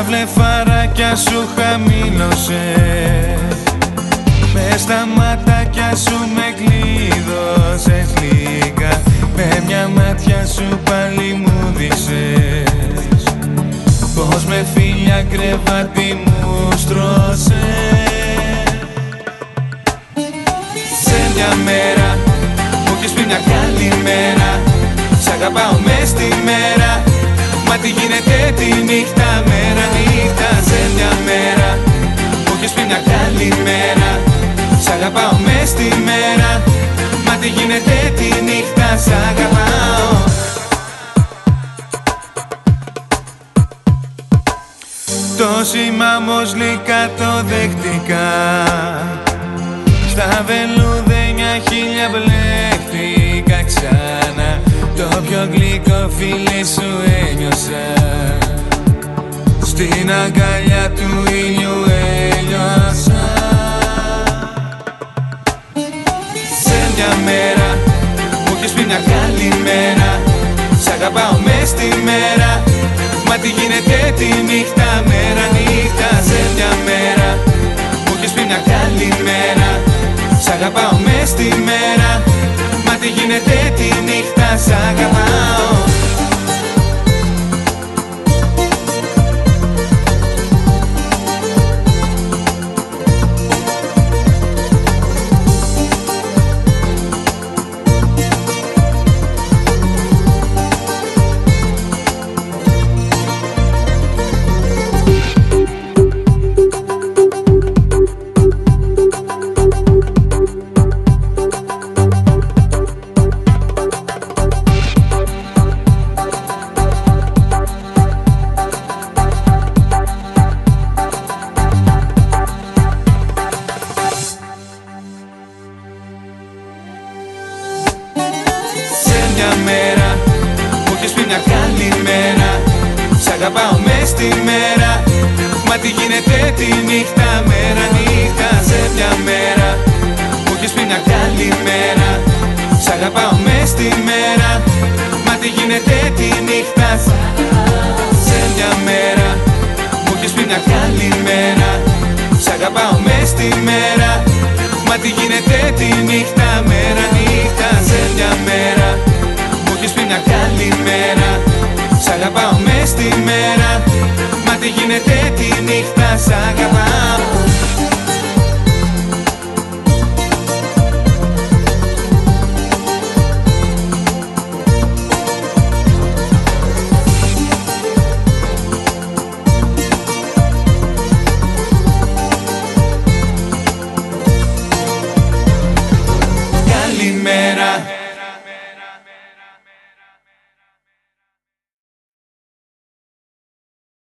βλεφαράκια σου χαμήλωσες, μες στα ματάκια σου με κλείδωσες λίγα, με μια μάτια σου πάλι μου δείξες πως με φίλια κρεβάτι μου στρώσες. Σε μια μέρα μου έχεις πει μια καλημέρα, σ' αγαπάω μες στη μέρα, μα τι γίνεται τη νύχτα, μέρα νύχτα. Σε μια μέρα μου έχεις πει μια καλημέρα, σ' αγαπάω μες στη μέρα, μα τι γίνεται τη νύχτα, σ' αγαπάω. Το σήμα όμως λίγα το δεχτικά, στα βελουδένια χίλια μπλέχτηκα ξανά, το πιο γλυκό φίλι σου ένιωσα, στην αγκαλιά του ήλιου έλειωσα. Σε μια μέρα μου έχεις πει μια καλημέρα, σ' αγαπάω μες στη μέρα, μα τι γίνεται τη νύχτα, μέρα νύχτα. Σε μια μέρα μου έχεις πει μια καλημέρα, σ' αγαπάω μες στη μέρα, μα τι γίνεται τη νύχτα, σ' αγαπάω. Μια μέρα μου έχεις πει μια καλημέρα, σ' αγαπάω μες στη μέρα, μα τι γίνεται τη νύχτα, μέρα νύχτα. Σε μια μέρα μου έχεις πει μια καλημέρα, σ' αγαπάω μες στη μέρα, μα τι γίνεται τη νύχτα. Σε μια μέρα μου έχεις πει μια καλημέρα, σ' αγαπάω μες στη μέρα, μα τι γίνεται τη νύχτα, μέρα νύχτα. Σε μια μέρα μου έχεις πει μια καλημέρα, σ' αγαπάω μες στη μέρα, μα τι γίνεται τη νύχτα, σ' αγαπάω.